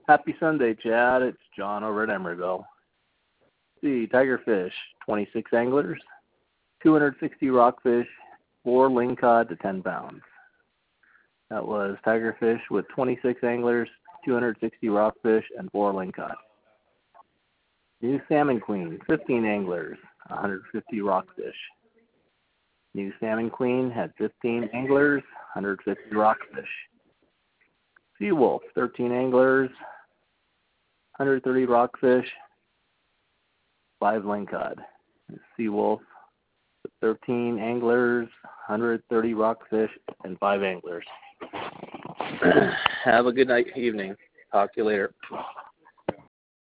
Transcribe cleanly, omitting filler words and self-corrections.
Happy Sunday, Chad. It's John over at Emeryville. See, Tigerfish, 26 anglers, 260 rockfish, 4 lingcod to 10 pounds. That was Tigerfish with 26 anglers, 260 rockfish, and 4 lingcod. New Salmon Queen, 15 anglers, 150 rockfish. New Salmon Queen had 15 anglers, 150 rockfish. Seawolf, 13 anglers, 130 rockfish, 5 lingcod. Seawolf, 13 anglers, 130 rockfish, and 5 anglers. Have a good night, evening. Talk to you later.